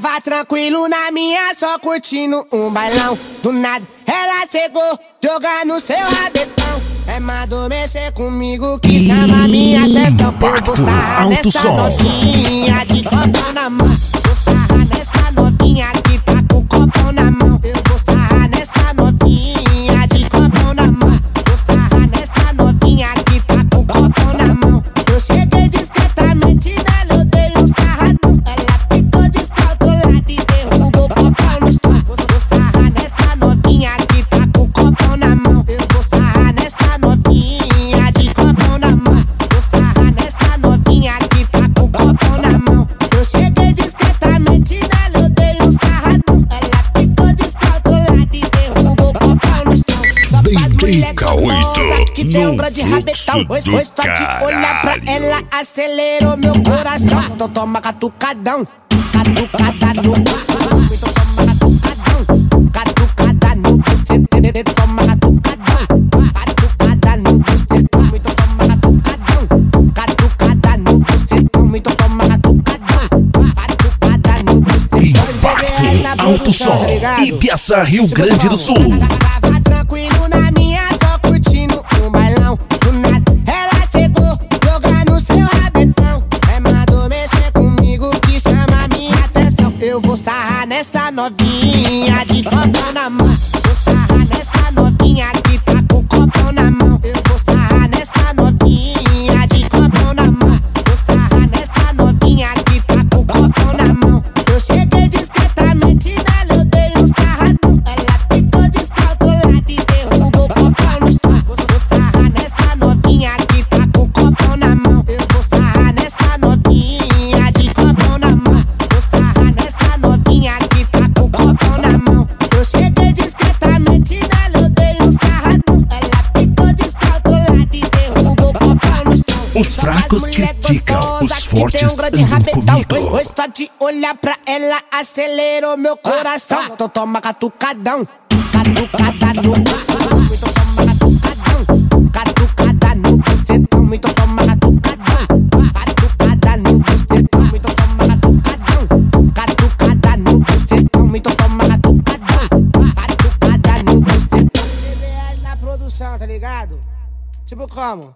Tava tranquilo na minha, só curtindo um bailão. Do nada ela chegou, jogando seu rabetão. Mandou mexer comigo que chama minha atenção. Eu vou sarrar nessa novinha de copão na mão. Vou sarrar nessa novinha que tá com o copão na mão. Eu vou sarrar nessa novinha de copão na mão. Vou sarrar nessa novinha que tá com o copão na mão. Eu cheguei discretamente nela, eu dei uns carradão. Ela ficou descontrolada e derrubou o copão no chão. Vou sarrar nessa novinha que tá com o copão na mão. Eu vou sarrar nessa novinha de copão na mão. Vou sarrar nessa novinha que tá com o copão na mão. Eu cheguei discretamente nela, eu dei uns carradão. Ela ficou descontrolada e derrubou o copão no chão. Só faz mulher gostosa que tem um grande rabetão. Hoje só de olhar pra ela acelerou meu coração. Então toma catucadão, catucada no bucetão. Então toma catucadão, catucada no bucetão. Toma catucadão, catucada no bucetão. Então toma catucadão, catucada no bucetão. Então toma catucadão, catucada no bucetão. Impacto Alto Som, Ibiaçá, Rio Grande do Sul. Tava tranquilo na minha, só curtindo um bailão. Do nada ela chegou, jogando seu rabetão. Mandou mexer comigo que chama minha atenção. Eu vou sarrar nessa novinha de copão na mão. Vou sarrar nessa novinha que tá com o copão na mão. Eu vou sarrar nessa novinha de copão na mão. Vou sarrar nessa novinha que tá com o copão na mão. Eu cheguei discretamente nela, eu dei uns carradão. Ela ficou descontrolada e derrubou o copão no chão. Vou sarrar nessa novinha que tá com o copão na mão. Eu vou sarrar nessa novinha de copão na mão. Vou sarrar nessa novinha que tá com o copão na mão. Eu cheguei discretamente nela, eu dei uns carradão. Ela ficou descontrolada e derrubou o copão no chão. Os fracos criticam, os fortes andam comigo. Hoje só de olhar pra ela acelerou meu coração. Então toma catucadão, catucada no bucetão. Então toma catucadão, catucada no bucetão. Então toma catucadão, catucada no bucetão. Então toma catucadão, catucada no bucetão. Então toma catucadão, catucada no bucetão. TBL na produção, tá ligado? Tipo como?